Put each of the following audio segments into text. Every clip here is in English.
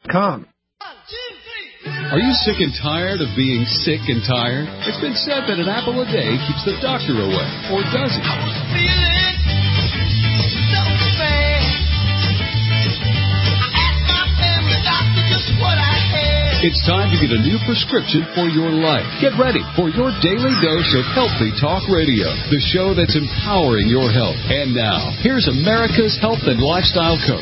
thyroidmedicine.com. Are you sick and tired of being sick and tired? It's been said that an apple a day keeps the doctor away. Or does it? It's time to get a new prescription for your life. Get ready for your daily dose of Healthy Talk Radio, the show that's empowering your health. And now, here's America's health and lifestyle coach.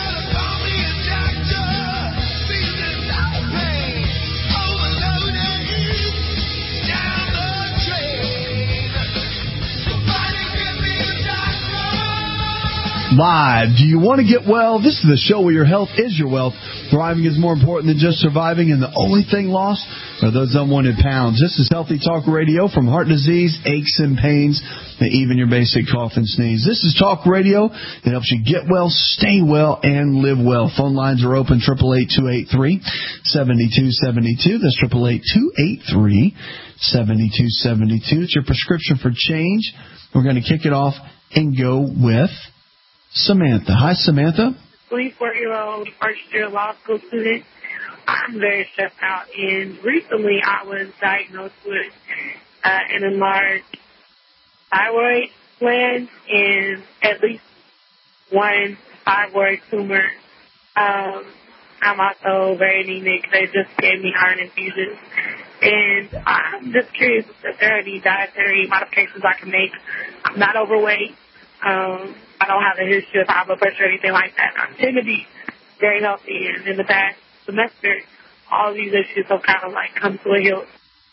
Live. Do you want to get well? This is the show where your health is your wealth. Thriving is more important than just surviving, and the only thing lost are those unwanted pounds. This is Healthy Talk Radio from heart disease, aches and pains, and even your basic cough and sneeze. This is Talk Radio that helps you get well, stay well, and live well. Phone lines are open, 888-283-7272. That's 888-283-7272. It's your prescription for change. We're going to kick it off and go with Samantha. Hi, Samantha. 24-year-old first-year law school student. I'm very stressed out, and recently I was diagnosed with an enlarged thyroid gland and at least one thyroid tumor. I'm also very anemic. They just gave me iron infusions. And I'm just curious if there are any dietary modifications I can make. I'm not overweight. I don't have a history of high blood pressure or anything like that. I tend to be very healthy, and in the past semester, all these issues have kind of like come to a halt.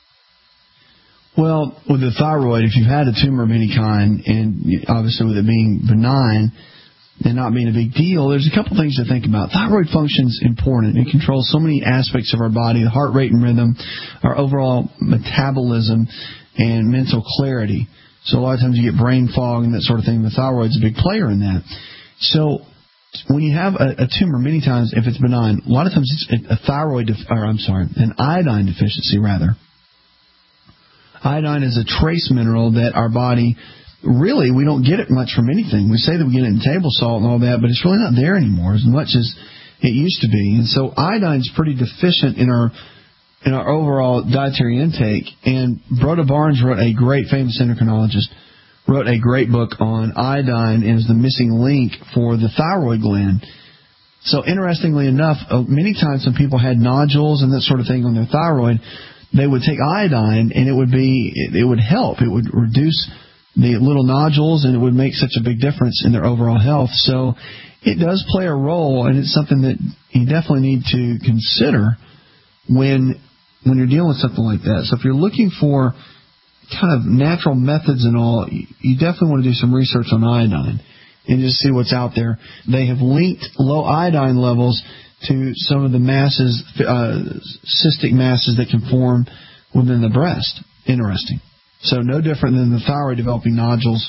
Well, with the thyroid, if you've had a tumor of any kind, and obviously with it being benign and not being a big deal, there's a couple things to think about. Thyroid function is important. It controls so many aspects of our body, the heart rate and rhythm, our overall metabolism, and mental clarity. So a lot of times you get brain fog and that sort of thing. The thyroid's a big player in that. So when you have a tumor, many times, if it's benign, a lot of times it's an iodine deficiency, rather. Iodine is a trace mineral that our body, really, we don't get it much from anything. We say that we get it in table salt and all that, but it's really not there anymore as much as it used to be. And so iodine's pretty deficient in our overall dietary intake. And Broda Barnes famous endocrinologist, wrote a great book on iodine as the missing link for the thyroid gland. So interestingly enough, many times when people had nodules and that sort of thing on their thyroid, they would take iodine and it would help. It would reduce the little nodules and it would make such a big difference in their overall health. So it does play a role, and it's something that you definitely need to consider when you're dealing with something like that. So if you're looking for kind of natural methods and all, you definitely want to do some research on iodine and just see what's out there. They have linked low iodine levels to some of the masses, cystic masses that can form within the breast. Interesting. So no different than the thyroid developing nodules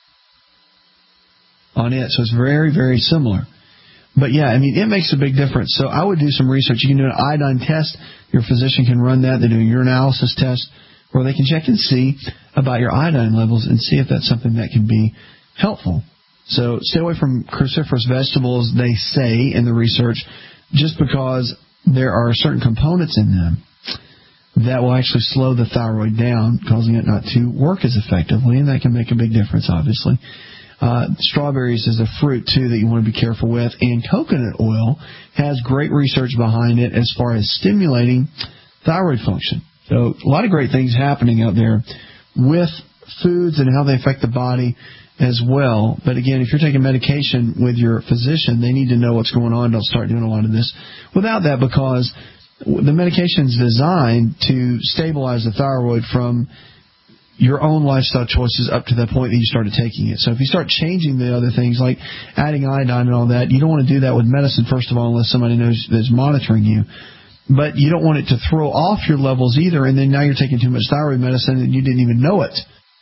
on it. So it's very, very similar. But, yeah, I mean, it makes a big difference. So I would do some research. You can do an iodine test. Your physician can run that. They do a urinalysis test where they can check and see about your iodine levels and see if that's something that can be helpful. So stay away from cruciferous vegetables, they say in the research, just because there are certain components in them that will actually slow the thyroid down, causing it not to work as effectively, and that can make a big difference, obviously. Strawberries is a fruit, too, that you want to be careful with. And coconut oil has great research behind it as far as stimulating thyroid function. So a lot of great things happening out there with foods and how they affect the body as well. But, again, if you're taking medication with your physician, they need to know what's going on. Don't start doing a lot of this without that, because the medication is designed to stabilize the thyroid from your own lifestyle choices up to the point that you started taking it. So if you start changing the other things, like adding iodine and all that, you don't want to do that with medicine, first of all, unless somebody knows that's monitoring you. But you don't want it to throw off your levels either, and then now you're taking too much thyroid medicine and you didn't even know it.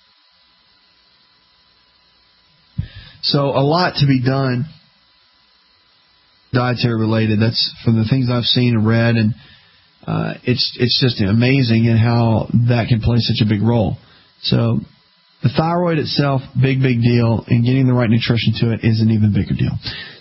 So a lot to be done dietary related. That's from the things I've seen and read, and it's just amazing in how that can play such a big role. So the thyroid itself, big deal, and getting the right nutrition to it is an even bigger deal.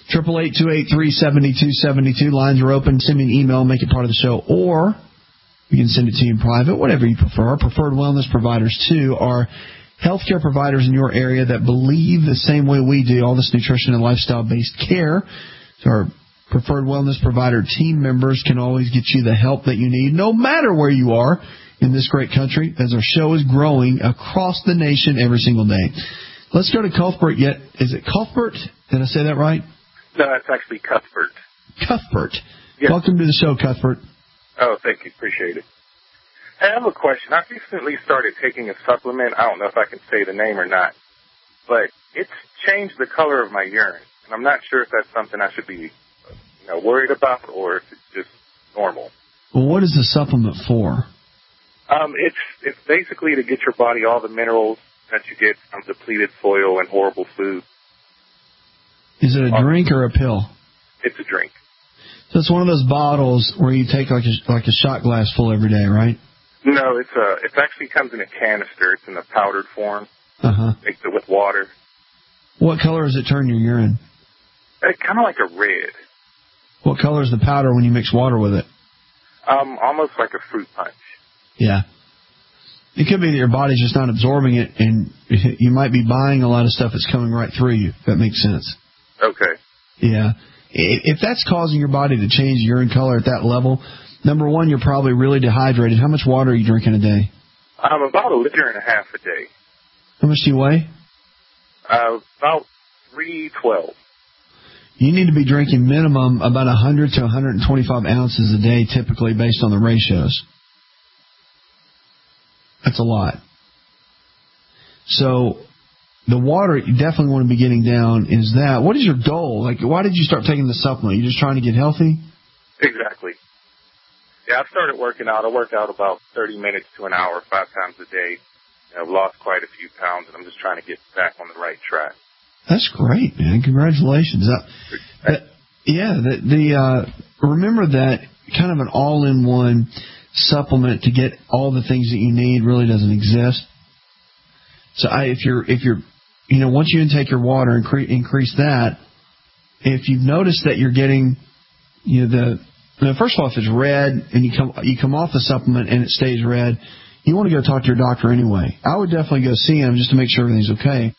888-283-7272. Lines are open. Send me an email, make it part of the show, or you can send it to you in private, whatever you prefer. Our preferred wellness providers, too, are healthcare providers in your area that believe the same way we do, all this nutrition and lifestyle-based care. So our preferred wellness provider team members can always get you the help that you need, no matter where you are in this great country, as our show is growing across the nation every single day. Let's go to Cuthbert. Is it Cuthbert? Did I say that right? No, it's actually Cuthbert. Cuthbert. Yes. Welcome to the show, Cuthbert. Oh, thank you. Appreciate it. Hey, I have a question. I recently started taking a supplement. I don't know if I can say the name or not, but it's changed the color of my urine, and I'm not sure if that's something I should be worried about or if it's just normal. Well, what is the supplement for? It's basically to get your body all the minerals that you get from depleted soil and horrible food. Is it a drink or a pill? It's a drink. So it's one of those bottles where you take like a shot glass full every day, right? No, it actually comes in a canister. It's in a powdered form. Mix it with water. What color does it turn your urine? Kind of like a red. What color is the powder when you mix water with it? Almost like a fruit punch. Yeah. It could be that your body's just not absorbing it, and you might be buying a lot of stuff that's coming right through you, if that makes sense. Okay. Yeah. If that's causing your body to change urine color at that level, number one, you're probably really dehydrated. How much water are you drinking a day? About 1.5 liters a day. How much do you weigh? About 312. You need to be drinking minimum about 100 to 125 ounces a day, typically, based on the ratios. That's a lot. So the water you definitely want to be getting down is that. What is your goal? Like, why did you start taking the supplement? You just trying to get healthy? Exactly. Yeah, I've started working out. I work out about 30 minutes to an hour, 5 times a day. I've lost quite a few pounds, and I'm just trying to get back on the right track. That's great, man. Congratulations. Remember that kind of an all-in-one supplement to get all the things that you need really doesn't exist. So if you're once you intake your water, increase that. If you've noticed that you're getting, first of all, if it's red and you come off the supplement and it stays red, you want to go talk to your doctor anyway. I would definitely go see him just to make sure everything's okay.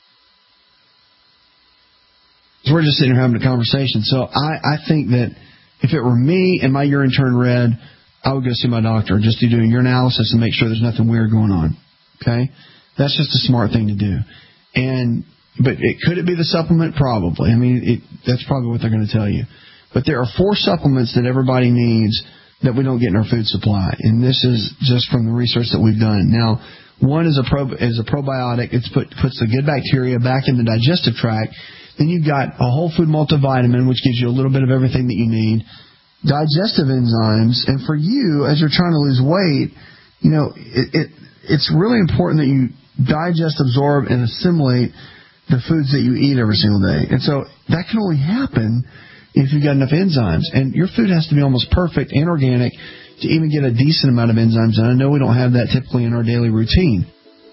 We're just sitting here having a conversation. So I think that if it were me and my urine turned red, I would go see my doctor just to do a urinalysis and make sure there's nothing weird going on. Okay? That's just a smart thing to do. But could it be the supplement? Probably. I mean, that's probably what they're going to tell you. But there are 4 supplements that everybody needs that we don't get in our food supply. And this is just from the research that we've done. Now, one is a probiotic. It puts the good bacteria back in the digestive tract. Then you've got a whole food multivitamin, which gives you a little bit of everything that you need. Digestive enzymes. And for you, as you're trying to lose weight, it's really important that you digest, absorb, and assimilate the foods that you eat every single day. And so that can only happen if you've got enough enzymes. And your food has to be almost perfect and organic to even get a decent amount of enzymes. And I know we don't have that typically in our daily routine.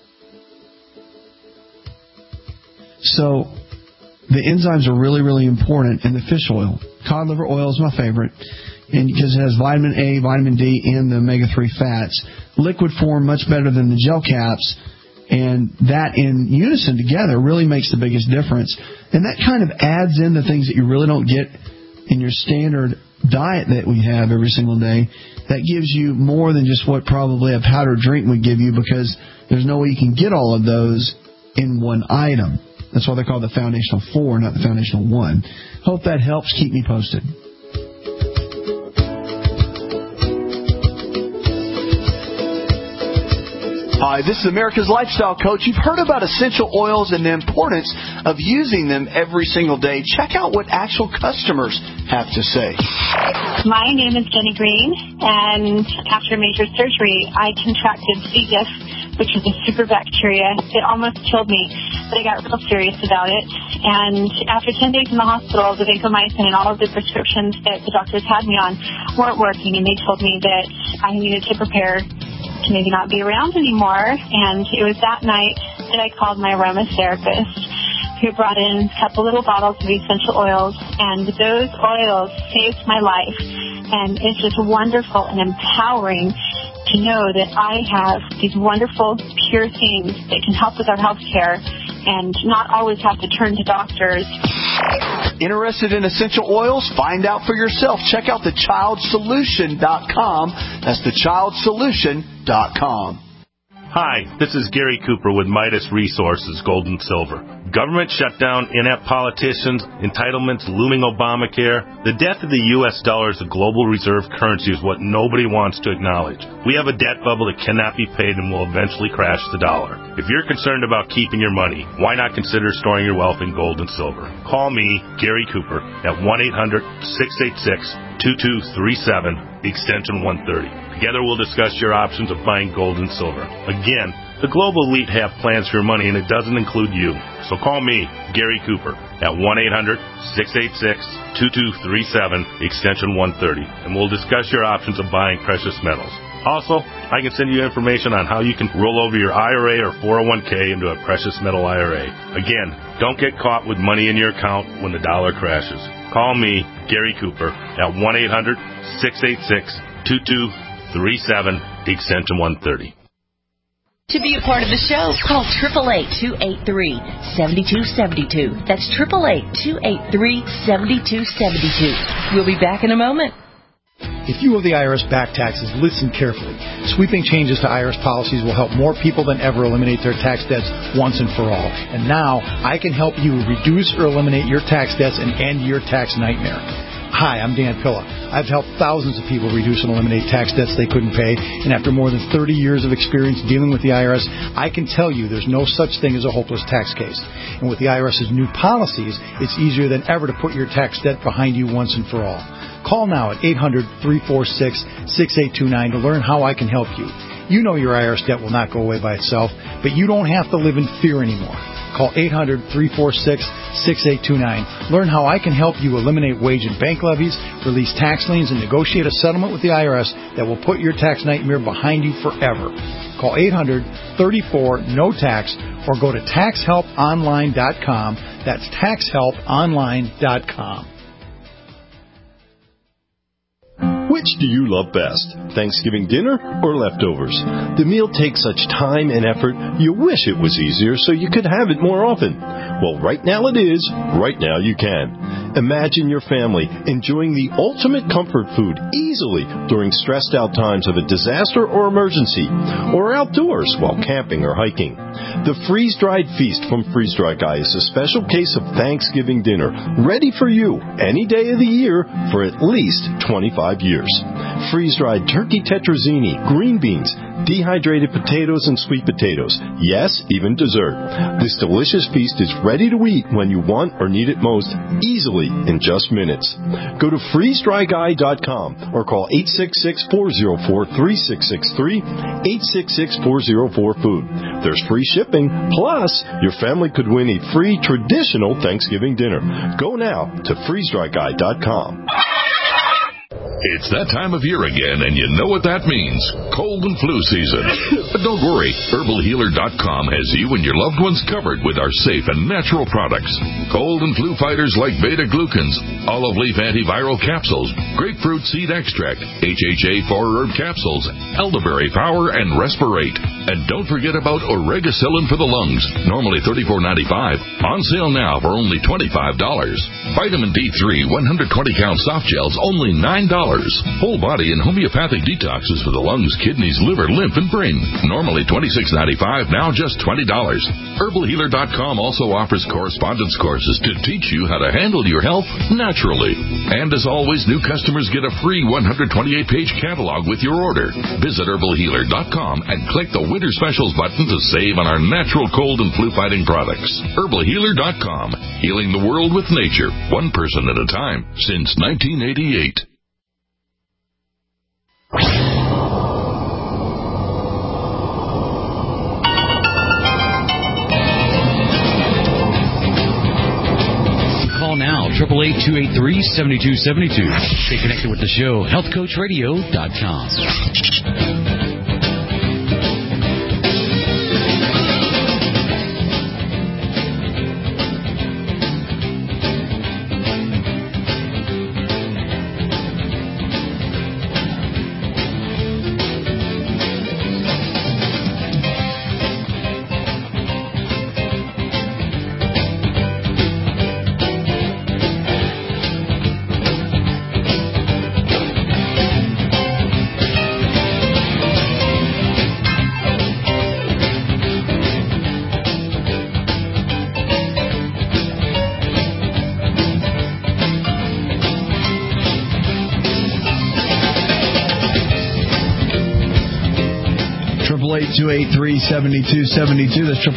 So the enzymes are really, really important. And the fish oil, cod liver oil is my favorite, and because it has vitamin A, vitamin D, and the omega-3 fats. Liquid form, much better than the gel caps. And that in unison together really makes the biggest difference. And that kind of adds in the things that you really don't get in your standard diet that we have every single day. That gives you more than just what probably a powdered drink would give you, because there's no way you can get all of those in one item. That's why they're called the Foundational 4, not the Foundational 1. Hope that helps. Keep me posted. Hi, this is America's Lifestyle Coach. You've heard about essential oils and the importance of using them every single day. Check out what actual customers have to say. My name is Jenny Green, and after major surgery, I contracted C. diff, which is a super bacteria. It almost killed me, but I got real serious about it. And after 10 days in the hospital, the vancomycin and all of the prescriptions that the doctors had me on weren't working, and they told me that I needed to prepare to maybe not be around anymore. And it was that night that I called my aromatherapist. who brought in a couple little bottles of essential oils, and those oils saved my life. And it's just wonderful and empowering to know that I have these wonderful, pure things that can help with our health care and not always have to turn to doctors. Interested in essential oils? Find out for yourself. Check out thechildsolution.com. That's thechildsolution.com. Hi, this is Gary Cooper with Midas Resources, Gold and Silver. Government shutdown, inept politicians, entitlements, looming Obamacare. The death of the U.S. dollar as a global reserve currency is what nobody wants to acknowledge. We have a debt bubble that cannot be paid and will eventually crash the dollar. If you're concerned about keeping your money, why not consider storing your wealth in gold and silver? Call me, Gary Cooper, at 1-800-686-2237, extension 130. Together we'll discuss your options of buying gold and silver. Again, the global elite have plans for your money, and it doesn't include you. So call me, Gary Cooper, at 1-800-686-2237, extension 130, and we'll discuss your options of buying precious metals. Also, I can send you information on how you can roll over your IRA or 401k into a precious metal IRA. Again, don't get caught with money in your account when the dollar crashes. Call me, Gary Cooper, at 1-800-686-2237, extension 130. To be a part of the show, call 888-283-7272. That's 888-283-7272. We'll be back in a moment. If you owe the IRS back taxes, listen carefully. Sweeping changes to IRS policies will help more people than ever eliminate their tax debts once and for all. And now, I can help you reduce or eliminate your tax debts and end your tax nightmare. Hi, I'm Dan Pilla. I've helped thousands of people reduce and eliminate tax debts they couldn't pay, and after more than 30 years of experience dealing with the IRS, I can tell you there's no such thing as a hopeless tax case. And with the IRS's new policies, it's easier than ever to put your tax debt behind you once and for all. Call now at 800-346-6829 to learn how I can help you. You know your IRS debt will not go away by itself, but you don't have to live in fear anymore. Call 800-346-6829. Learn how I can help you eliminate wage and bank levies, release tax liens, and negotiate a settlement with the IRS that will put your tax nightmare behind you forever. Call 800-34-NO-TAX or go to TaxHelpOnline.com. That's TaxHelpOnline.com. Which do you love best, Thanksgiving dinner or leftovers? The meal takes such time and effort, you wish it was easier so you could have it more often. Well, right now it is. Right now you can. Imagine your family enjoying the ultimate comfort food easily during stressed out times of a disaster or emergency, or outdoors while camping or hiking. The freeze-dried feast from Freeze Dry Guy is a special case of Thanksgiving dinner, ready for you any day of the year for at least 25 years. Freeze-dried turkey tetrazzini, green beans, dehydrated potatoes and sweet potatoes. Yes, even dessert. This delicious feast is ready to eat when you want or need it most, easily in just minutes. Go to freezedryguy.com or call 866-404-3663, 866-404-FOOD. There's free shipping, plus your family could win a free traditional Thanksgiving dinner. Go now to freezedryguy.com. It's that time of year again, and you know what that means. Cold and flu season. But don't worry. HerbalHealer.com has you and your loved ones covered with our safe and natural products. Cold and flu fighters like beta-glucans, olive leaf antiviral capsules, grapefruit seed extract, HHA 4-herb capsules, elderberry power, and Respirate. And don't forget about Oregacillin for the lungs, normally $34.95. On sale now for only $25. Vitamin D3 120-count soft gels, only $9. Whole body and homeopathic detoxes for the lungs, kidneys, liver, lymph, and brain. Normally $26.95, now just $20. HerbalHealer.com also offers correspondence courses to teach you how to handle your health naturally. And as always, new customers get a free 128-page catalog with your order. Visit HerbalHealer.com and click the Winter Specials button to save on our natural cold and flu-fighting products. HerbalHealer.com, healing the world with nature, one person at a time, since 1988. Call now, 888-283-7272. Stay connected with the show, healthcoachradio.com. 888-283-7272. That's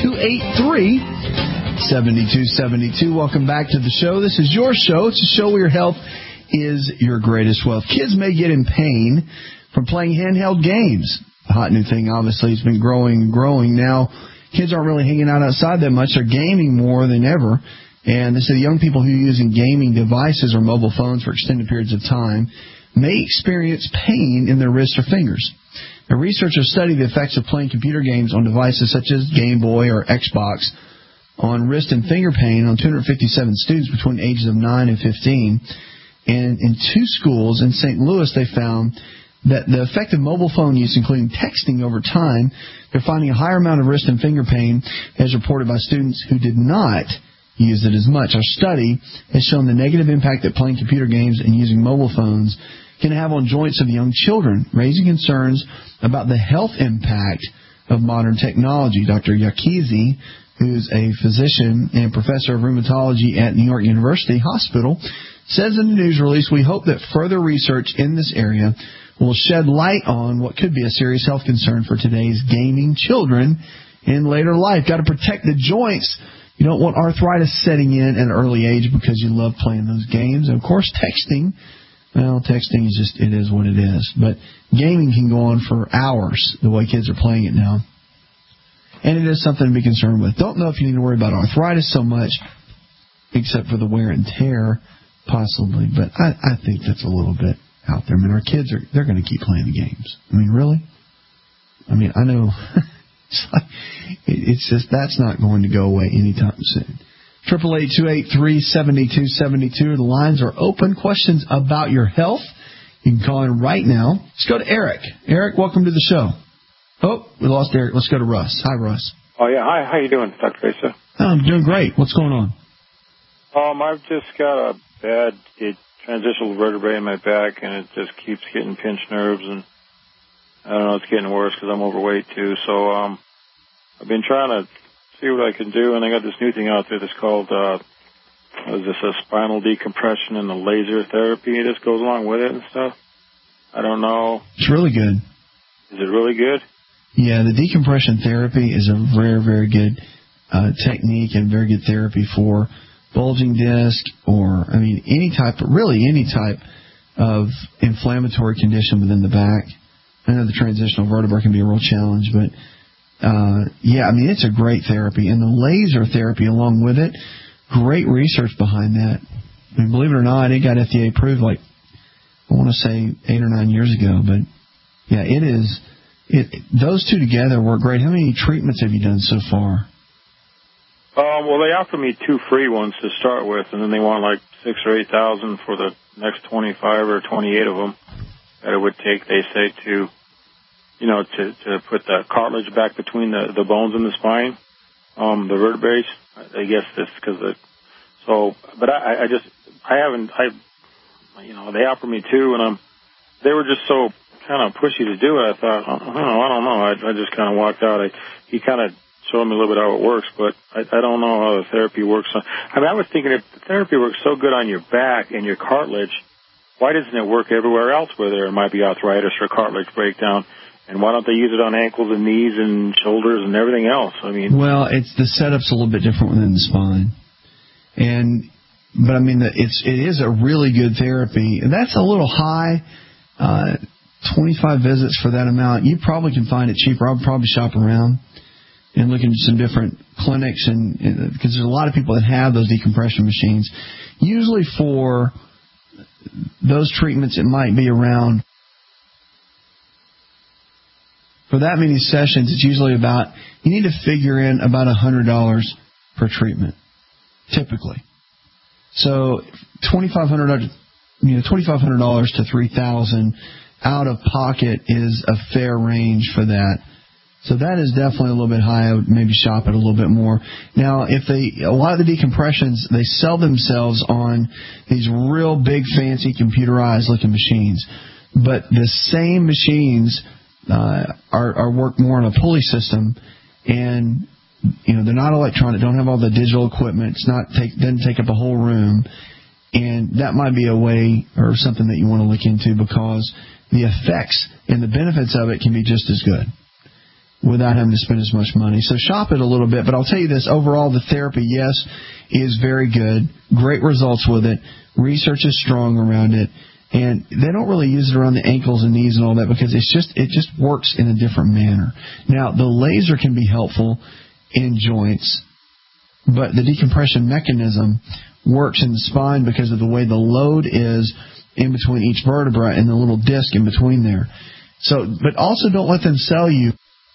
888-283-7272. Welcome back to the show. This is your show. It's a show where your health is your greatest wealth. Kids may get in pain from playing handheld games. A hot new thing, obviously. It's been growing and growing. Now, kids aren't really hanging out outside that much. They're gaming more than ever. And they say young people who are using gaming devices or mobile phones for extended periods of time may experience pain in their wrists or fingers. Now, researchers studied the effects of playing computer games on devices such as Game Boy or Xbox on wrist and finger pain on 257 students between ages of 9 and 15. And in 2 schools in St. Louis, they found that the effect of mobile phone use, including texting over time, they're finding a higher amount of wrist and finger pain as reported by students who did not use it as much. Our study has shown the negative impact that playing computer games and using mobile phones can have on joints of young children, raising concerns about the health impact of modern technology. Dr. Yakizi, who's a physician and professor of rheumatology at New York University Hospital, says in the news release, "We hope that further research in this area will shed light on what could be a serious health concern for today's gaming children in later life." Got to protect the joints. You don't want arthritis setting in at an early age because you love playing those games. And, of course, texting. Well, texting is just, it is what it is. But gaming can go on for hours, the way kids are playing it now. And it is something to be concerned with. Don't know if you need to worry about arthritis so much, except for the wear and tear, possibly. But I think that's a little bit out there. I mean, our kids, they're going to keep playing the games. I mean, really? I mean, I know it's just, that's not going to go away anytime soon. 888-283-7272. The lines are open. Questions about your health, you can call in right now. Let's go to Eric. Eric, welcome to the show. Oh, we lost Eric. Let's go to Russ. Hi, Russ. Oh, yeah. Hi. How you doing, Dr. Asa? Oh, I'm doing great. What's going on? I've just got a bad transitional vertebrae in my back, and it just keeps getting pinched nerves, and I don't know, it's getting worse because I'm overweight, too. So I've been trying to see what I can do, and I got this new thing out there that's called, a spinal decompression and the laser therapy. This goes along with it and stuff. I don't know. It's really good. Is it really good? Yeah, the decompression therapy is a very, very good technique and very good therapy for bulging disc or, I mean, any type of inflammatory condition within the back. I know the transitional vertebra can be a real challenge, but, yeah, I mean, it's a great therapy. And the laser therapy along with it, great research behind that. I mean, believe it or not, it got FDA approved like, I want to say 8 or 9 years ago, but, yeah, it is. Those two together work great. How many treatments have you done so far? Well, they offered me 2 free ones to start with, and then they want like 6,000 or 8,000 for the next 25 or 28 of them that it would take. They say to put the cartilage back between the bones in the spine, the vertebrae. I guess that's because but they offered me 2, and they were just so kind of pushy to do it. I thought, I don't know. I just kind of walked out. He kind of showed me a little bit how it works, but I don't know how the therapy works. I mean, I was thinking if the therapy works so good on your back and your cartilage, why doesn't it work everywhere else where there might be arthritis or cartilage breakdown? And why don't they use it on ankles and knees and shoulders and everything else? I mean, well, the setup's a little bit different within the spine, but I mean, it is a really good therapy, and that's a little high. 25 visits for that amount. You probably can find it cheaper. I'll probably shop around and look into some different clinics, and because there's a lot of people that have those decompression machines. Usually for those treatments, it might be around, for that many sessions, it's usually about, you need to figure in about $100 per treatment, typically. So $2,500 to $3,000 out of pocket is a fair range for that. So that is definitely a little bit high. I would maybe shop it a little bit more. Now, a lot of the decompressions, they sell themselves on these real big, fancy, computerized looking machines. But the same machines are work more on a pulley system, and they're not electronic, don't have all the digital equipment. Doesn't take up a whole room. And that might be a way or something that you want to look into, because the effects and the benefits of it can be just as good. without having to spend as much money. So shop it a little bit. But I'll tell you this, overall, the therapy, yes, is very good. Great results with it. Research is strong around it. And they don't really use it around the ankles and knees and all that because it just works in a different manner. Now, the laser can be helpful in joints, but the decompression mechanism works in the spine because of the way the load is in between each vertebra and the little disc in between there. So, but also don't let them sell you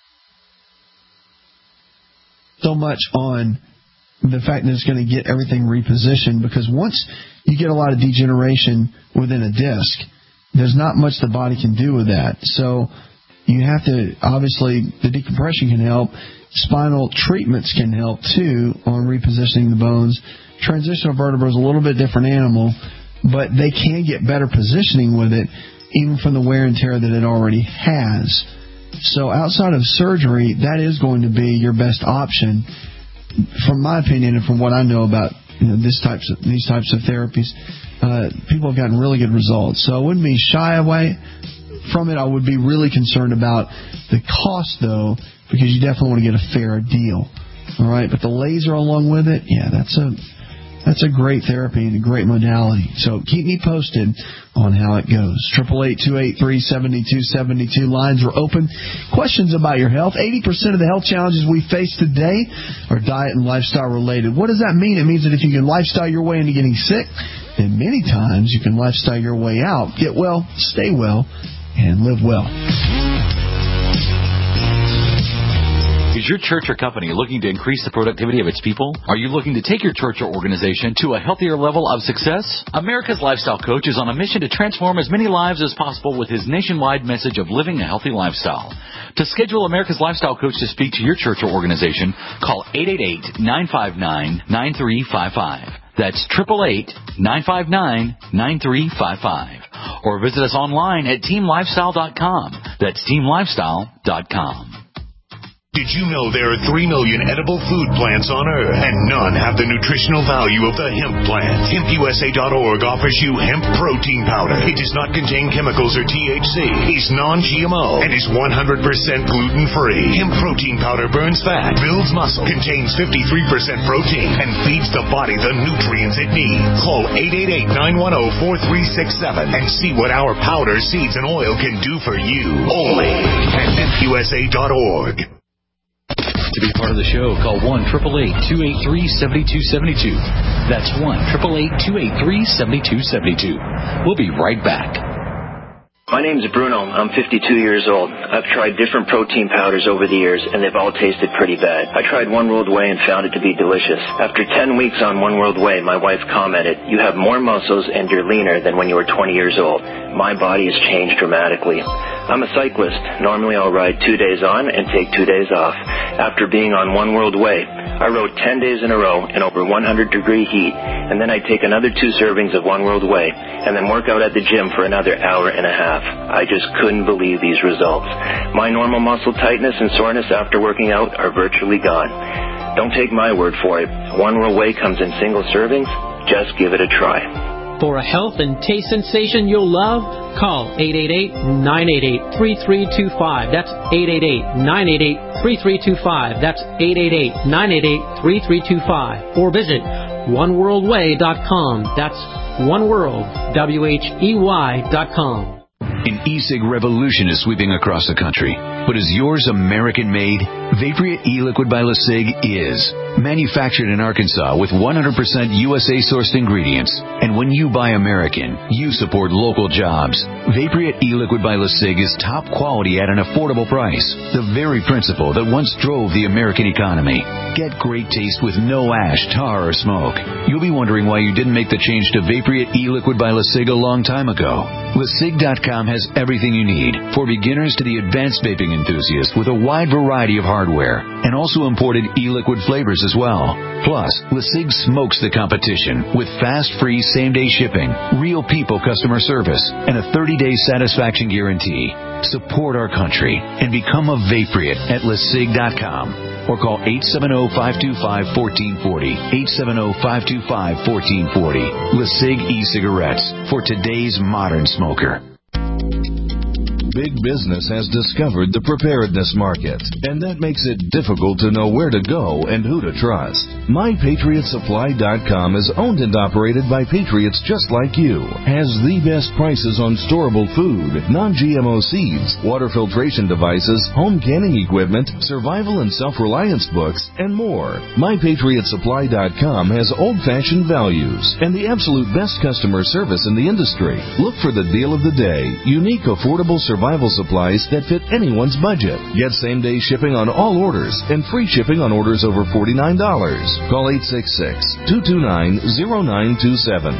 so much on the fact that it's going to get everything repositioned, because once you get a lot of degeneration within a disc, there's not much the body can do with that. So you have to, obviously, the decompression can help. Spinal treatments can help, too, on repositioning the bones. Transitional vertebra is a little bit different animal, but they can get better positioning with it, even from the wear and tear that it already has. So outside of surgery, that is going to be your best option, from my opinion and from what I know about these types of therapies. People have gotten really good results. So I wouldn't be shy away from it. I would be really concerned about the cost, though, because you definitely want to get a fair deal. All right, but the laser along with it, yeah, that's a great therapy and a great modality. So keep me posted on how it goes. 888-283-7272. Lines are open. Questions about your health. 80% of the health challenges we face today are diet and lifestyle related. What does that mean? It means that if you can lifestyle your way into getting sick, then many times you can lifestyle your way out. Get well, stay well, and live well. Is your church or company looking to increase the productivity of its people? Are you looking to take your church or organization to a healthier level of success? America's Lifestyle Coach is on a mission to transform as many lives as possible with his nationwide message of living a healthy lifestyle. To schedule America's Lifestyle Coach to speak to your church or organization, call 888-959-9355. That's 888-959-9355. Or visit us online at teamlifestyle.com. That's teamlifestyle.com. Did you know there are 3 million edible food plants on Earth, and none have the nutritional value of the hemp plant? HempUSA.org offers you hemp protein powder. It does not contain chemicals or THC, is non-GMO, and is 100% gluten-free. Hemp protein powder burns fat, builds muscle, contains 53% protein, and feeds the body the nutrients it needs. Call 888-910-4367 and see what our powder, seeds, and oil can do for you. Only at HempUSA.org. To be part of the show, call 1-888-283-7272. That's 1-888-283-7272. We'll be right back. My name's Bruno. I'm 52 years old. I've tried different protein powders over the years, and they've all tasted pretty bad. I tried One World Whey and found it to be delicious. After 10 weeks on One World Whey, my wife commented, "You have more muscles and you're leaner than when you were 20 years old." My body has changed dramatically. I'm a cyclist. Normally I'll ride 2 days on and take 2 days off. After being on One World Whey, I rode 10 days in a row in over 100-degree heat, and then I take another 2 servings of One World Whey, and then work out at the gym for another hour and a half. I just couldn't believe these results. My normal muscle tightness and soreness after working out are virtually gone. Don't take my word for it. One World Whey comes in single servings. Just give it a try. For a health and taste sensation you'll love, call 888-988-3325. That's 888-988-3325. That's 888-988-3325. Or visit oneworldwhey.com. That's oneworld.com. An e-cig revolution is sweeping across the country. But is yours American-made? Vaporia e-liquid by LeSig is. Manufactured in Arkansas with 100% USA-sourced ingredients. And when you buy American, you support local jobs. Vaporia e-liquid by LeSig is top quality at an affordable price. The very principle that once drove the American economy. Get great taste with no ash, tar, or smoke. You'll be wondering why you didn't make the change to Vaporia e-liquid by LeSig a long time ago. LeSig.com has everything you need, for beginners to the advanced vaping enthusiast, with a wide variety of hardware, and also imported e-liquid flavors as well. Plus, LeSig smokes the competition with fast, free, same-day shipping, real people customer service, and a 30-day satisfaction guarantee. Support our country and become a Vaporeate at LeSig.com. Or call 870-525-1440. 870-525-1440. LeSig e-cigarettes for today's modern smoker. big business has discovered the preparedness market, and that makes it difficult to know where to go and who to trust. MyPatriotSupply.com is owned and operated by patriots just like you, has the best prices on storable food, non-GMO seeds, water filtration devices, home canning equipment, survival and self-reliance books, and more. MyPatriotSupply.com has old-fashioned values and the absolute best customer service in the industry. Look for the deal of the day, unique, affordable survival supplies that fit anyone's budget. Get same-day shipping on all orders and free shipping on orders over $49. Call 866-229-0927,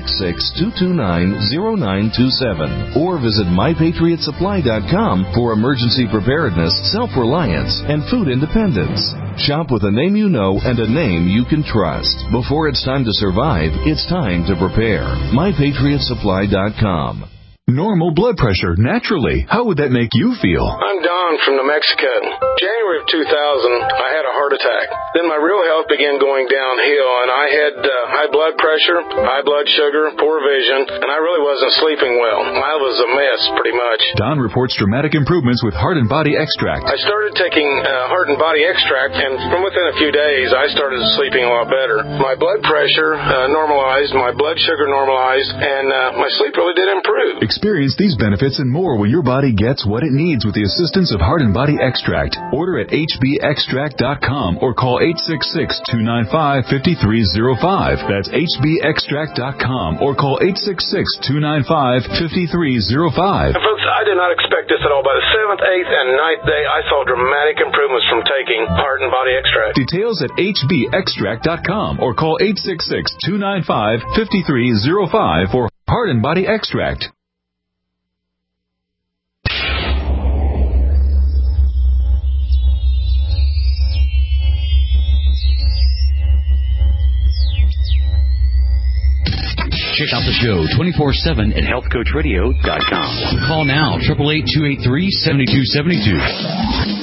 866-229-0927, or visit MyPatriotSupply.com for emergency preparedness, self-reliance, and food independence. Shop with a name you know and a name you can trust. Before it's time to survive, it's time to prepare. MyPatriotSupply.com. Normal blood pressure, naturally. How would that make you feel? I'm Don from New Mexico. January of 2000, I had a heart attack. Then my real health began going downhill, and I had high blood pressure, high blood sugar, poor vision, and I really wasn't sleeping well. I was a mess, pretty much. Don reports dramatic improvements with Heart and Body Extract. I started taking Heart and Body Extract, and from within a few days, I started sleeping a lot better. My blood pressure normalized, my blood sugar normalized, and my sleep really did improve. Experience these benefits and more when your body gets what it needs with the assistance of Heart and Body Extract. Order at hbextract.com or call 866-295-5305. That's hbextract.com or call 866-295-5305. And folks, I did not expect this at all. By the 7th, 8th, and 9th day, I saw dramatic improvements from taking Heart and Body Extract. Details at hbextract.com or call 866-295-5305 for Heart and Body Extract. Check out the show 24/7 at healthcoachradio.com. Call now, 888-283-7272.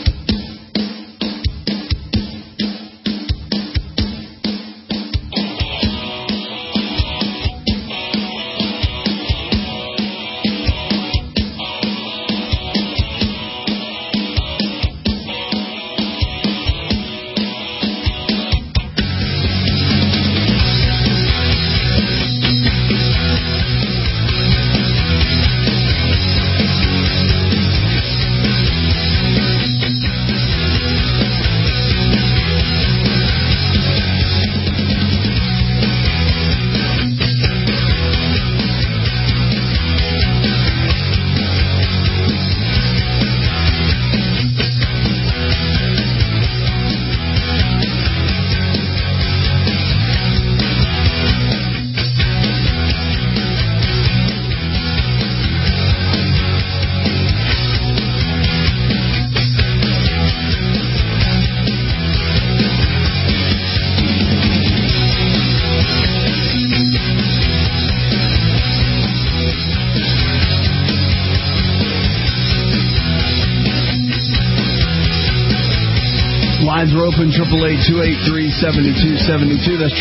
Lines are open, 888-283-7272. That's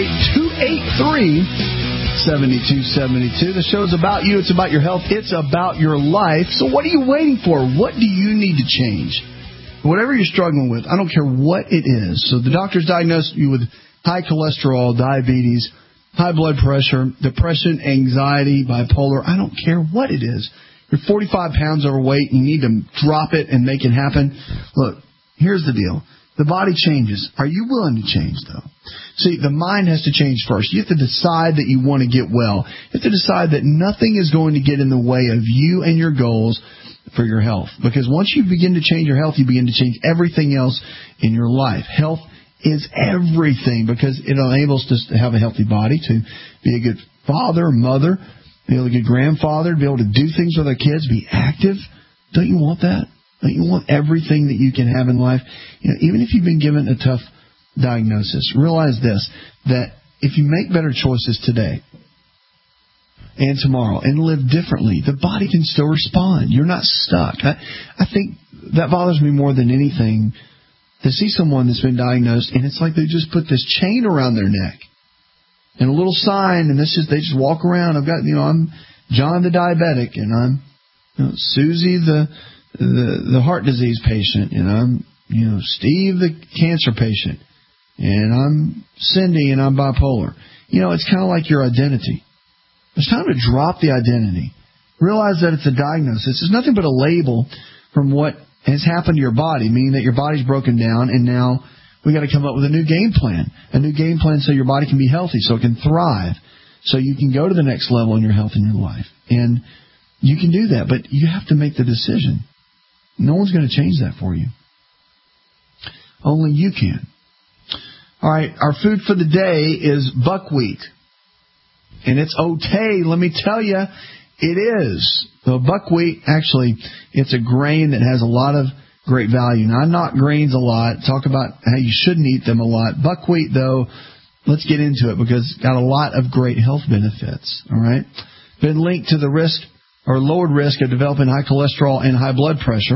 888-283-7272. The show's about you. It's about your health. It's about your life. So what are you waiting for? What do you need to change? Whatever you're struggling with, I don't care what it is. So the doctors diagnosed you with high cholesterol, diabetes, high blood pressure, depression, anxiety, bipolar. I don't care what it is. You're 45 pounds overweight. You need to drop it and make it happen. Look, here's the deal. The body changes. Are you willing to change, though? See, the mind has to change first. You have to decide that you want to get well. You have to decide that nothing is going to get in the way of you and your goals for your health. Because once you begin to change your health, you begin to change everything else in your life. Health is everything because it enables us to have a healthy body, to be a good father, mother, be a good grandfather, to be able to do things with our kids, be active. Don't you want that? You want everything that you can have in life. You know, even if you've been given a tough diagnosis, realize this, that if you make better choices today and tomorrow and live differently, the body can still respond. You're not stuck. I think that bothers me more than anything, to see someone that's been diagnosed and it's like they just put this chain around their neck and a little sign, and they just walk around. I'm John the diabetic, and I'm Susie, the heart disease patient, and I'm, Steve, the cancer patient, and I'm Cindy, and I'm bipolar. It's kind of like your identity. It's time to drop the identity. Realize that it's a diagnosis. It's nothing but a label from what has happened to your body, meaning that your body's broken down, and now we got to come up with a new game plan. A new game plan so your body can be healthy, so it can thrive, so you can go to the next level in your health and your life. And you can do that, but you have to make the decision. No one's going to change that for you. Only you can. All right, our food for the day is buckwheat. And it's okay, let me tell you, it is. So buckwheat, actually, it's a grain that has a lot of great value. Now, I knock grains a lot, talk about how you shouldn't eat them a lot. Buckwheat, though, let's get into it because it's got a lot of great health benefits. All right? Been linked to the risk or lowered risk of developing high cholesterol and high blood pressure.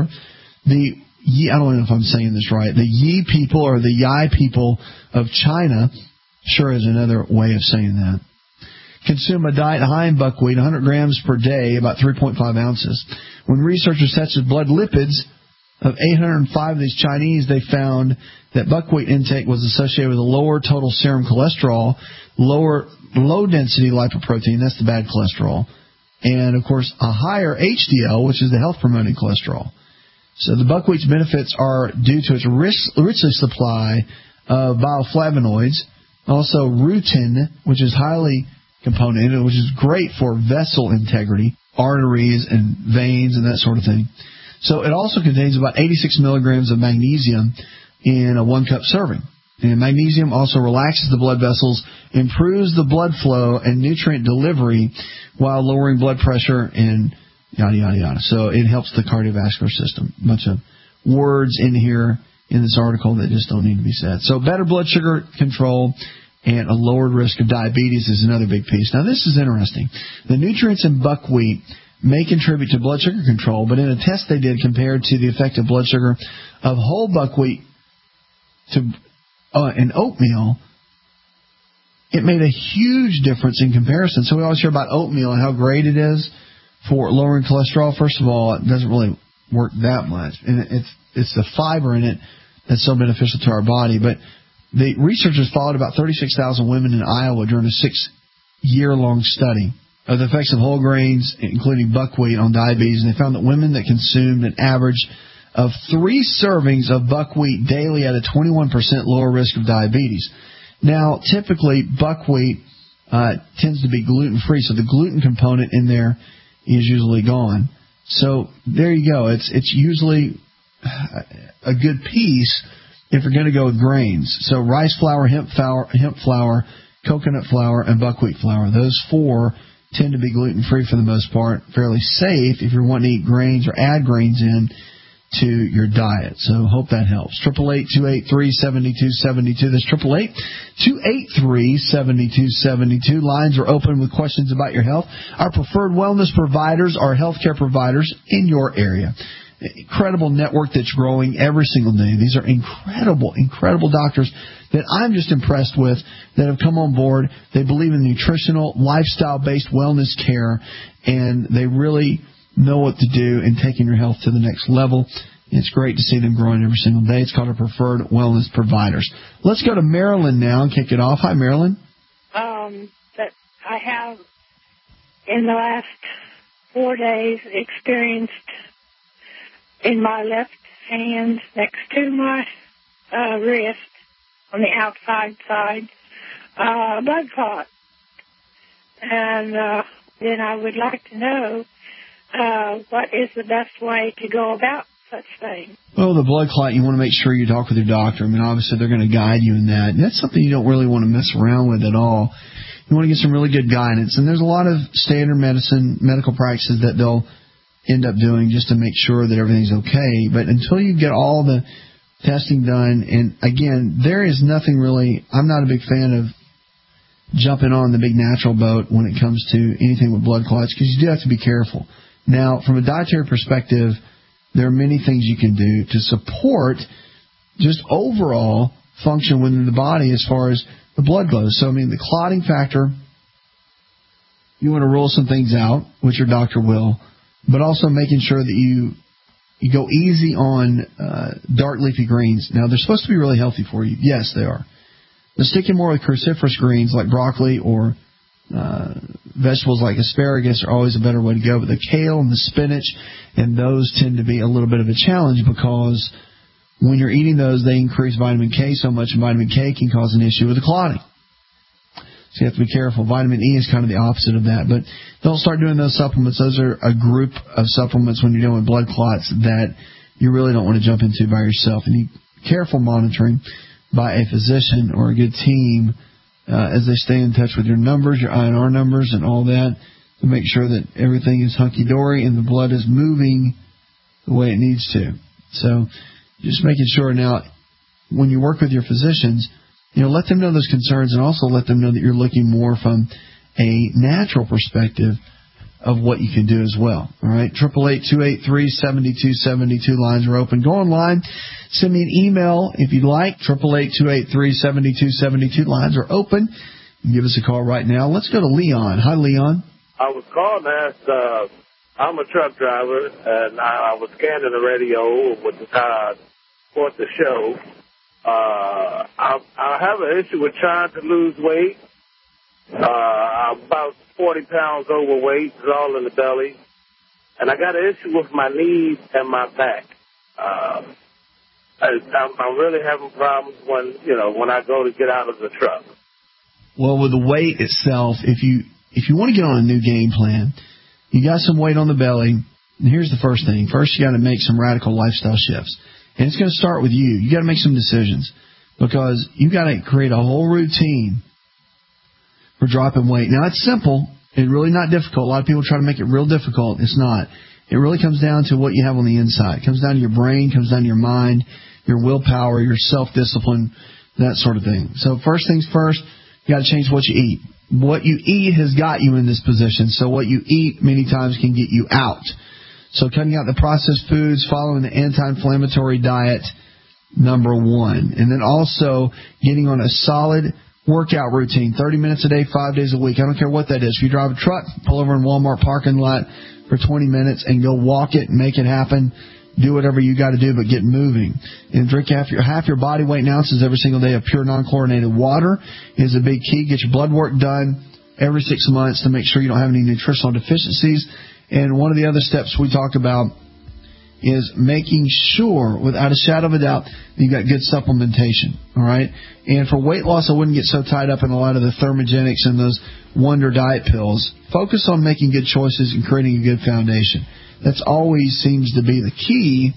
I don't know if I'm saying this right. The Yi people or the Yai people of China, sure is another way of saying that. Consume a diet high in buckwheat, 100 grams per day, about 3.5 ounces. When researchers tested blood lipids of 805 of these Chinese, they found that buckwheat intake was associated with a lower total serum cholesterol, lower low-density lipoprotein, that's the bad cholesterol, and, of course, a higher HDL, which is the health-promoting cholesterol. So the buckwheat's benefits are due to its rich supply of bioflavonoids, also rutin, which is highly component, which is great for vessel integrity, arteries and veins and that sort of thing. So it also contains about 86 milligrams of magnesium in a 1-cup serving. And magnesium also relaxes the blood vessels, improves the blood flow and nutrient delivery while lowering blood pressure and yada, yada, yada. So it helps the cardiovascular system. A bunch of words in here in this article that just don't need to be said. So better blood sugar control and a lowered risk of diabetes is another big piece. Now, this is interesting. The nutrients in buckwheat may contribute to blood sugar control, but in a test they did compared to the effect of blood sugar of whole buckwheat and oatmeal, it made a huge difference in comparison. So we always hear about oatmeal and how great it is for lowering cholesterol. First of all, it doesn't really work that much, and it's the fiber in it that's so beneficial to our body. But the researchers followed about 36,000 women in Iowa during a 6-year-long study of the effects of whole grains, including buckwheat, on diabetes, and they found that women that consumed an average of 3 servings of buckwheat daily had a 21% lower risk of diabetes. Now, typically, buckwheat tends to be gluten-free, so the gluten component in there is usually gone. So there you go. It's usually a good piece if you're going to go with grains. So rice flour, hemp flour, coconut flour, and buckwheat flour. Those 4 tend to be gluten-free for the most part, fairly safe if you're wanting to eat grains or add grains in to your diet. So hope that helps. 888-283-7272. That's 888-283-7272. Lines are open with questions about your health. Our preferred wellness providers are healthcare providers in your area. Incredible network that's growing every single day. These are incredible doctors that I'm just impressed with that have come on board. They believe in nutritional, lifestyle-based wellness care, and they really know what to do in taking your health to the next level. It's great to see them growing every single day. It's called our preferred wellness providers. Let's go to Marilyn now and kick it off. Hi, Marilyn. That I have in the last 4 days experienced in my left hand next to my wrist on the outside side, blood clot. And then I would like to know what is the best way to go about such thing? Well, the blood clot, you want to make sure you talk with your doctor. I mean, obviously, they're going to guide you in that. And that's something you don't really want to mess around with at all. You want to get some really good guidance. And there's a lot of standard medical practices that they'll end up doing just to make sure that everything's okay. But until you get all the testing done, and again, there is nothing really, I'm not a big fan of jumping on the big natural boat when it comes to anything with blood clots, because you do have to be careful. Now, from a dietary perspective, there are many things you can do to support just overall function within the body as far as the blood goes. So, I mean, the clotting factor, you want to rule some things out, which your doctor will. but also making sure that you go easy on dark leafy greens. Now, they're supposed to be really healthy for you. Yes, they are. But sticking more with cruciferous greens like broccoli or vegetables like asparagus are always a better way to go. But the kale and the spinach, and those tend to be a little bit of a challenge because when you're eating those, they increase vitamin K so much, and vitamin K can cause an issue with the clotting. So you have to be careful. Vitamin E is kind of the opposite of that. But don't start doing those supplements. Those are a group of supplements when you're dealing with blood clots that you really don't want to jump into by yourself. And you careful monitoring by a physician or a good team as they stay in touch with your numbers, your INR numbers, and all that to make sure that everything is hunky-dory and the blood is moving the way it needs to. So just making sure now when you work with your physicians, let them know those concerns and also let them know that you're looking more from a natural perspective of what you can do as well. All right, 888-283-7272 lines are open. Go online, send me an email if you'd like. 888-283-7272 lines are open. Give us a call right now. Let's go to Leon. Hi, Leon. I was calling to ask, I'm a truck driver, and I was scanning the radio with for the show. I have an issue with trying to lose weight. I'm about 40 pounds overweight. It's all in the belly. And I got an issue with my knees and my back. I'm really having problems when I go to get out of the truck. Well, with the weight itself, if you want to get on a new game plan, you got some weight on the belly, and here's the first thing. First, you got to make some radical lifestyle shifts. And it's going to start with you. You got to make some decisions because you got to create a whole routine for dropping weight. Now, it's simple and really not difficult. A lot of people try to make it real difficult. It's not. It really comes down to what you have on the inside. It comes down to your brain, comes down to your mind, your willpower, your self-discipline, that sort of thing. So first things first, you got to change what you eat. What you eat has got you in this position. So what you eat many times can get you out. So cutting out the processed foods, following the anti-inflammatory diet, number one. And then also getting on a solid workout routine, 30 minutes a day, 5 days a week. I don't care what that is. If you drive a truck, pull over in Walmart parking lot for 20 minutes and go walk it and make it happen. Do whatever you got to do, but get moving. And drink half your body weight in ounces every single day of pure non-chlorinated water is a big key. Get your blood work done every 6 months to make sure you don't have any nutritional deficiencies. And one of the other steps we talk about is making sure, without a shadow of a doubt, that you got good supplementation. All right? And for weight loss, I wouldn't get so tied up in a lot of the thermogenics and those wonder diet pills. Focus on making good choices and creating a good foundation. That's always seems to be the key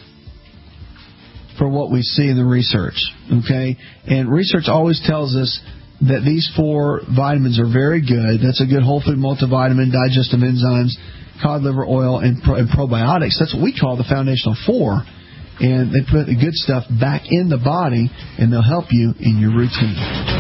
for what we see in the research. Okay? And research always tells us that these 4 vitamins are very good. That's a good whole food multivitamin, digestive enzymes, cod liver oil, and probiotics. That's what we call the foundational 4. And they put the good stuff back in the body, and they'll help you in your routine.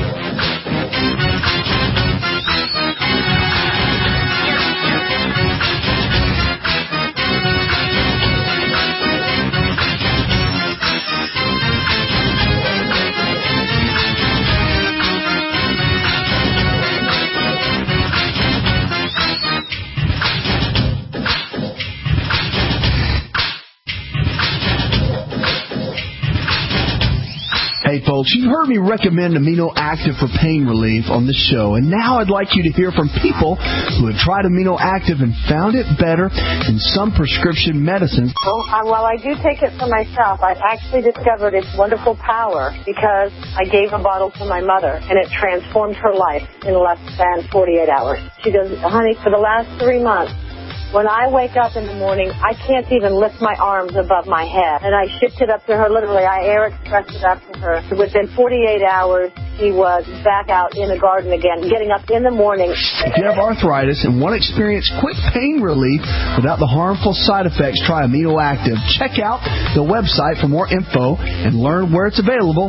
Hey folks, you've heard me recommend Amino Active for pain relief on the show, and now I'd like you to hear from people who have tried Amino Active and found it better than some prescription medicines. While I do take it for myself, I've actually discovered its wonderful power because I gave a bottle to my mother, and it transformed her life in less than 48 hours. She goes, honey, for the last 3 months, when I wake up in the morning, I can't even lift my arms above my head. And I shipped it up to her, literally. I air expressed it up to her. Within 48 hours, she was back out in the garden again, getting up in the morning. If you have arthritis and want to experience quick pain relief without the harmful side effects, try Amino Active. Check out the website for more info and learn where it's available,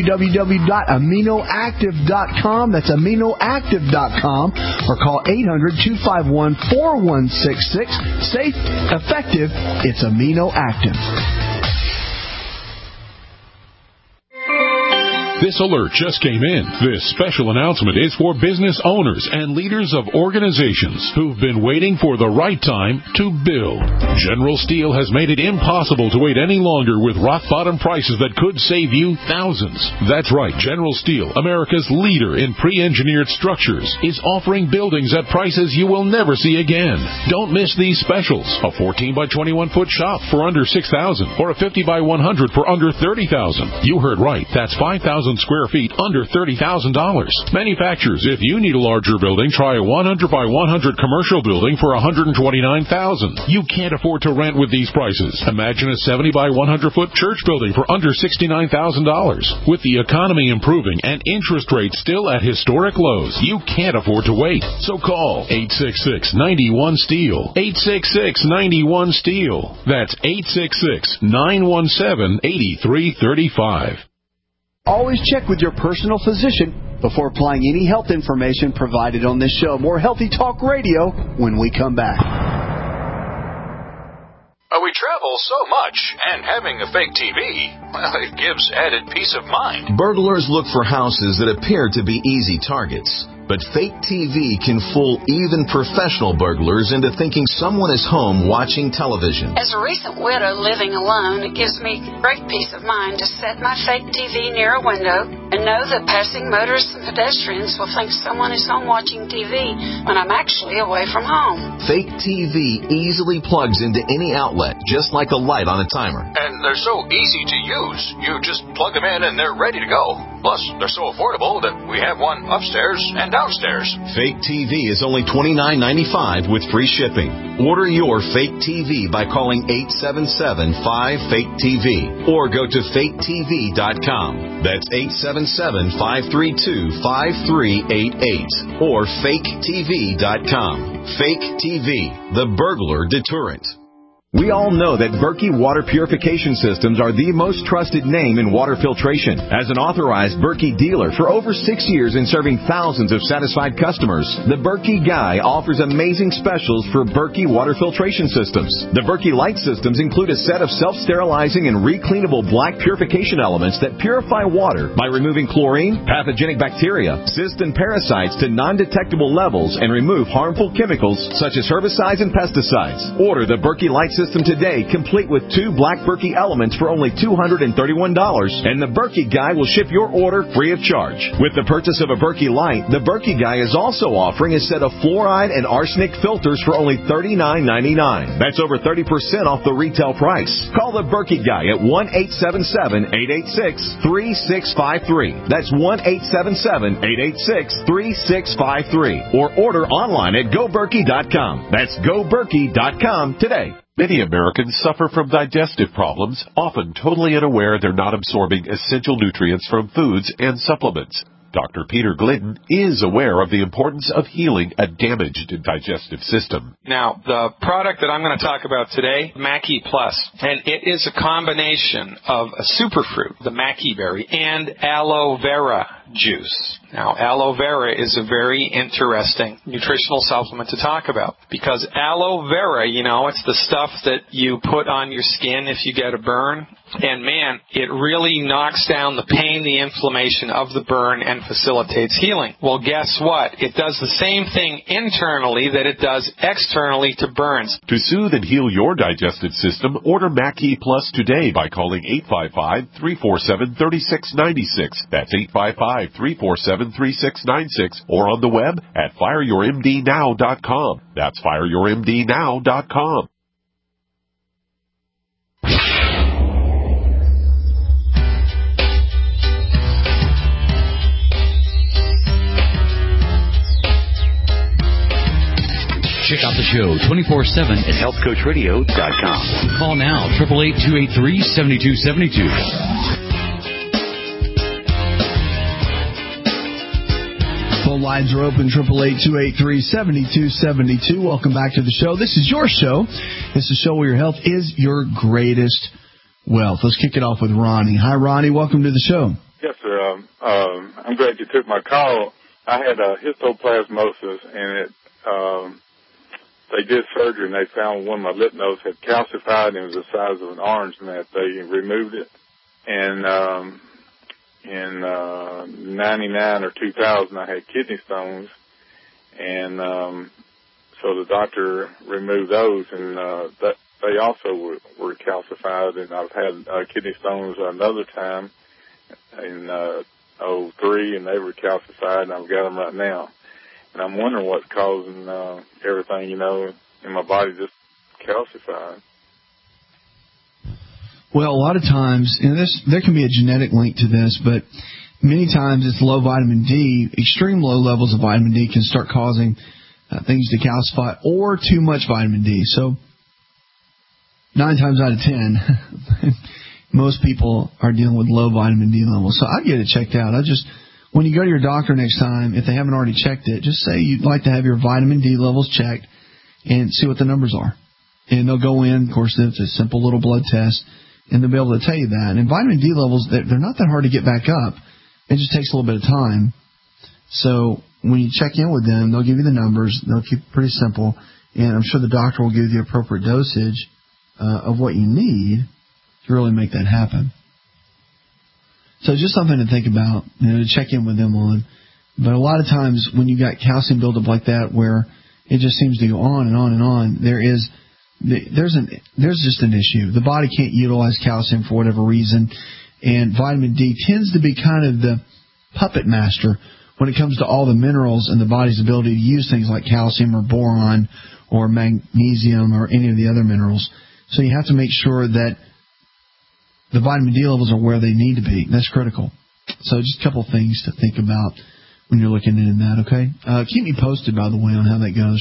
www.aminoactive.com. That's aminoactive.com, or call 800-251-4166. Safe, effective, it's Amino Active. This alert just came in. This special announcement is for business owners and leaders of organizations who've been waiting for the right time to build. General Steel has made it impossible to wait any longer with rock-bottom prices that could save you thousands. That's right, General Steel, America's leader in pre-engineered structures, is offering buildings at prices you will never see again. Don't miss these specials. A 14 by 21 foot shop for under $6,000 or a 50 by 100 for under $30,000. You heard right. That's 5,000 square feet under $30,000. Manufacturers, if you need a larger building, try a 100 by 100 commercial building for $129,000. You can't afford to rent with these prices. Imagine a 70 by 100 foot church building for under $69,000. With the economy improving and interest rates still at historic lows, you can't afford to wait. So call 866-91-STEEL. 866-91-STEEL. That's 866-917-8335. Always check with your personal physician before applying any health information provided on this show. More Healthy Talk Radio when we come back. We travel so much, and having a fake TV, well, it gives added peace of mind. Burglars look for houses that appear to be easy targets. But fake TV can fool even professional burglars into thinking someone is home watching television. As a recent widow living alone, it gives me great peace of mind to set my fake TV near a window and know that passing motorists and pedestrians will think someone is home watching TV when I'm actually away from home. Fake TV easily plugs into any outlet, just like a light on a timer. And they're so easy to use. You just plug them in and they're ready to go. Plus, they're so affordable that we have one upstairs and downstairs. Fake TV is only $29.95 with free shipping. Order your fake TV by calling 877-5FAKE-TV or go to faketv.com. That's 877-532-5388 or faketv.com. Fake TV, the burglar deterrent. We all know that Berkey Water Purification Systems are the most trusted name in water filtration. As an authorized Berkey dealer for over 6 years and serving thousands of satisfied customers, the Berkey Guy offers amazing specials for Berkey Water Filtration Systems. The Berkey Light Systems include a set of self-sterilizing and recleanable black purification elements that purify water by removing chlorine, pathogenic bacteria, cysts, and parasites to non-detectable levels and remove harmful chemicals such as herbicides and pesticides. Order the Berkey Light System today, complete with 2 black Berkey elements for only $231, and the Berkey Guy will ship your order free of charge. With the purchase of a Berkey Light, the Berkey Guy is also offering a set of fluoride and arsenic filters for only $39.99. That's over 30% off the retail price. Call the Berkey Guy at 1-877-886-3653. That's 1-877-886-3653. Or order online at GoBerkey.com. That's GoBerkey.com today. Many Americans suffer from digestive problems, often totally unaware they're not absorbing essential nutrients from foods and supplements. Dr. Peter Glidden is aware of the importance of healing a damaged digestive system. Now, the product that I'm going to talk about today, Mackey Plus, and it is a combination of a superfruit, the Mackey berry, and aloe vera juice. Now, aloe vera is a very interesting nutritional supplement to talk about because aloe vera, you know, it's the stuff that you put on your skin if you get a burn. And, man, it really knocks down the pain, the inflammation of the burn and facilitates healing. Well, guess what? It does the same thing internally that it does externally to burns. To soothe and heal your digestive system, order Mackey Plus today by calling 855-347-3696. That's 855-347-3696 or on the web at fireyourmdnow.com. That's fireyourmdnow.com. Check out the show 24/7 at healthcoachradio.com. Call now, 888-283-7272. Phone lines are open, 888-283-7272. Welcome back to the show. This is your show. This is a show where your health is your greatest wealth. Let's kick it off with Ronnie. Hi, Ronnie. Welcome to the show. Yes, sir. I'm glad you took my call. I had histoplasmosis, and it they did surgery, and they found one of my lymph nodes had calcified, and it was the size of an orange, and that they removed it. And in 99 or 2000, I had kidney stones, and so the doctor removed those, and that they also were calcified. And I've had kidney stones another time in 03, and they were calcified, and I've got them right now. And I'm wondering what's causing everything, in my body just calcified. Well, a lot of times, there can be a genetic link to this, but many times it's low vitamin D. Extreme low levels of vitamin D can start causing things to calcify, or too much vitamin D. So 9 times out of 10, most people are dealing with low vitamin D levels. So I'd get it checked out. When you go to your doctor next time, if they haven't already checked it, just say you'd like to have your vitamin D levels checked and see what the numbers are. And they'll go in, of course, it's a simple little blood test, and they'll be able to tell you that. And vitamin D levels, they're not that hard to get back up. It just takes a little bit of time. So when you check in with them, they'll give you the numbers. They'll keep it pretty simple. And I'm sure the doctor will give you the appropriate dosage of what you need to really make that happen. So just something to think about, to check in with them on. But a lot of times when you got calcium buildup like that, where it just seems to go on and on and on, there's just an issue. The body can't utilize calcium for whatever reason, and vitamin D tends to be kind of the puppet master when it comes to all the minerals and the body's ability to use things like calcium or boron or magnesium or any of the other minerals. So you have to make sure that the vitamin D levels are where they need to be. That's critical. So just a couple of things to think about when you're looking into that, okay? Keep me posted, by the way, on how that goes.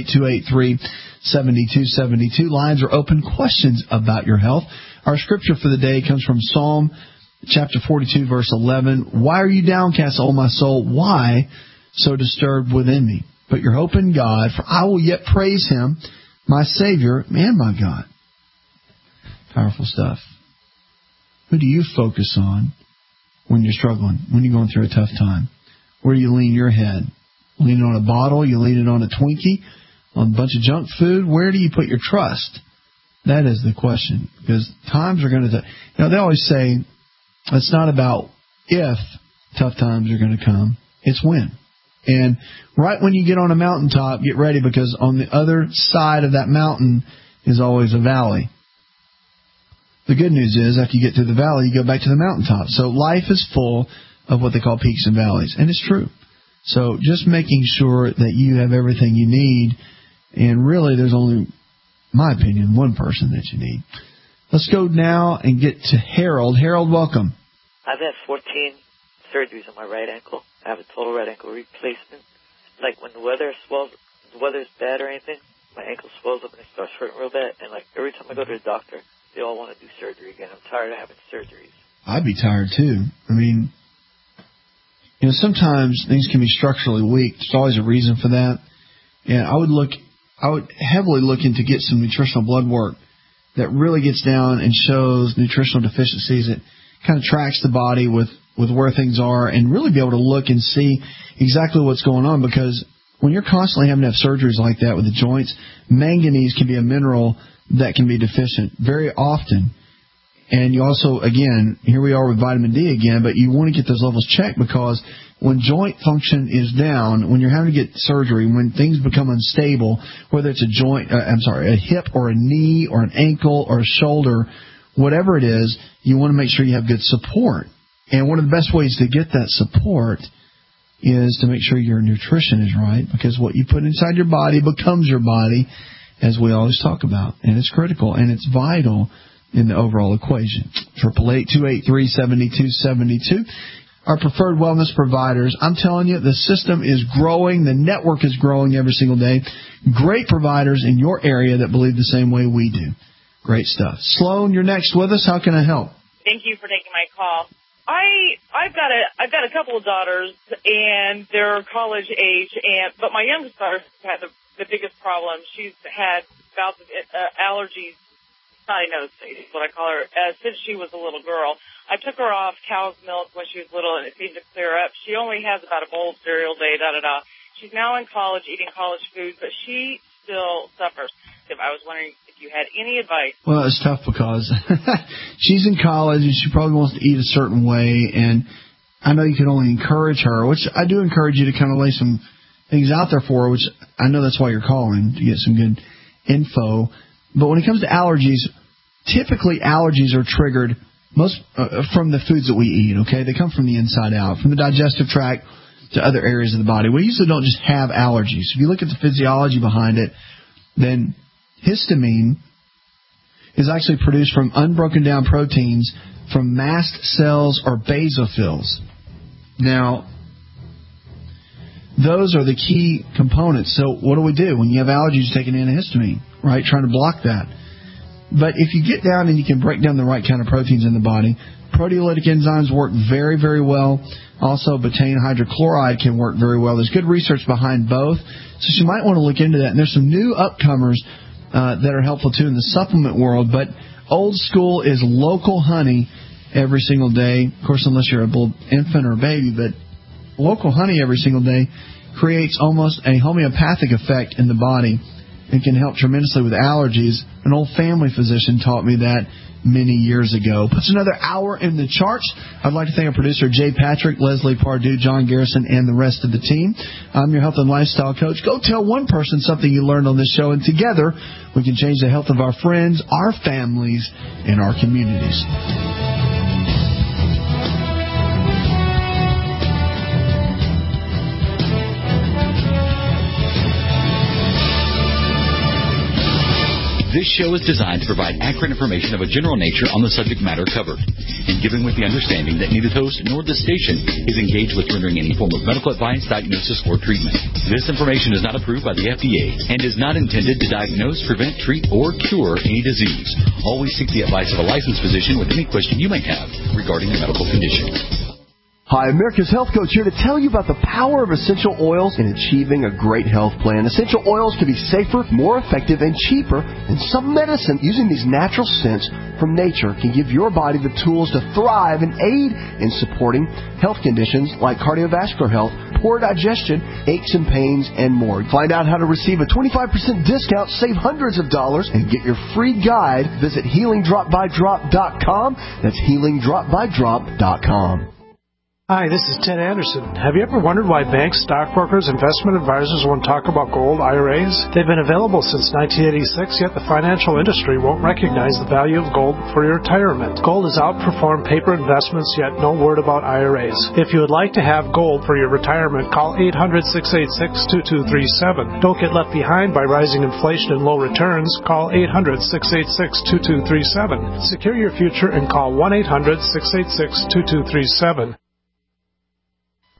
888-283-7272. Lines are open. Questions about your health. Our scripture for the day comes from Psalm chapter 42, verse 11. Why are you downcast, O my soul? Why so disturbed within me? Put your hope in God, for I will yet praise Him, my Savior and my God. Powerful stuff. Who do you focus on when you're struggling, when you're going through a tough time? Where do you lean your head? Lean it on a bottle? You lean it on a Twinkie? On a bunch of junk food? Where do you put your trust? That is the question. Because times are going to... they always say it's not about if tough times are going to come. It's when. And right when you get on a mountaintop, get ready, because on the other side of that mountain is always a valley. The good news is, after you get through the valley, you go back to the mountaintop. So life is full of what they call peaks and valleys. And it's true. So just making sure that you have everything you need. And really, there's only, my opinion, one person that you need. Let's go now and get to Harold. Harold, welcome. I've had 14 surgeries on my right ankle. I have a total right ankle replacement. Like when the weather's bad or anything, my ankle swells up and it starts hurting real bad. And like every time I go to the doctor, they all want to do surgery again. I'm tired of having surgeries. I'd be tired too. I mean, sometimes things can be structurally weak. There's always a reason for that. And I would heavily look into get some nutritional blood work that really gets down and shows nutritional deficiencies. It kind of tracks the body with where things are, and really be able to look and see exactly what's going on. Because when you're constantly having to have surgeries like that with the joints, manganese can be a mineral that can be deficient very often. And you also, again, here we are with vitamin D again, but you want to get those levels checked, because when joint function is down, when you're having to get surgery, when things become unstable, whether it's a hip or a knee or an ankle or a shoulder, whatever it is, you want to make sure you have good support. And one of the best ways to get that support is to make sure your nutrition is right, because what you put inside your body becomes your body, as we always talk about. And it's critical, and it's vital in the overall equation. 888-283-7272. Our preferred wellness providers. I'm telling you, the system is growing. The network is growing every single day. Great providers in your area that believe the same way we do. Great stuff. Sloan, you're next with us. How can I help? Thank you for taking my call. I've got a couple of daughters, and they're college age, but my youngest daughter had the biggest problem. She's had bouts of allergies. Snotty nose is what I call her, since she was a little girl. I took her off cow's milk when she was little, and it seemed to clear up. She only has about a bowl of cereal a day, da-da-da. She's now in college, eating college food, but she still suffers. I was wondering if you had any advice. Well, it's tough because she's in college, and she probably wants to eat a certain way, and I know you can only encourage her, which I do encourage you to kind of lay some things out there for her, which I know that's why you're calling, to get some good info. But when it comes to allergies, typically allergies are triggered most from the foods that we eat, okay? They come from the inside out, from the digestive tract to other areas of the body. We usually don't just have allergies. If you look at the physiology behind it, then histamine is actually produced from unbroken down proteins from mast cells or basophils. Now, those are the key components. So what do? When you have allergies, you take an antihistamine, right, trying to block that. But if you get down and you can break down the right kind of proteins in the body, proteolytic enzymes work very, very well. Also, betaine hydrochloride can work very well. There's good research behind both. So you might want to look into that. And there's some new upcomers that are helpful, too, in the supplement world. But old school is local honey every single day. Of course, unless you're a little infant or a baby. But local honey every single day creates almost a homeopathic effect in the body and can help tremendously with allergies. An old family physician taught me that many years ago. Puts another hour in the charts. I'd like to thank our producer, Jay Patrick, Leslie Pardue, John Garrison, and the rest of the team. I'm your health and lifestyle coach. Go tell one person something you learned on this show, and together we can change the health of our friends, our families, and our communities. This show is designed to provide accurate information of a general nature on the subject matter covered, and given with the understanding that neither host nor the station is engaged with rendering any form of medical advice, diagnosis, or treatment. This information is not approved by the FDA and is not intended to diagnose, prevent, treat, or cure any disease. Always seek the advice of a licensed physician with any question you may have regarding a medical condition. Hi, America's Health Coach here to tell you about the power of essential oils in achieving a great health plan. Essential oils can be safer, more effective, and cheaper than some medicine. Using these natural scents from nature can give your body the tools to thrive and aid in supporting health conditions like cardiovascular health, poor digestion, aches and pains, and more. Find out how to receive a 25% discount, save hundreds of dollars, and get your free guide. Visit HealingDropByDrop.com. That's HealingDropByDrop.com. Hi, this is Ted Anderson. Have you ever wondered why banks, stockbrokers, investment advisors won't talk about gold IRAs? They've been available since 1986, yet the financial industry won't recognize the value of gold for your retirement. Gold has outperformed paper investments, yet no word about IRAs. If you would like to have gold for your retirement, call 800-686-2237. Don't get left behind by rising inflation and low returns. Call 800-686-2237. Secure your future and call 1-800-686-2237.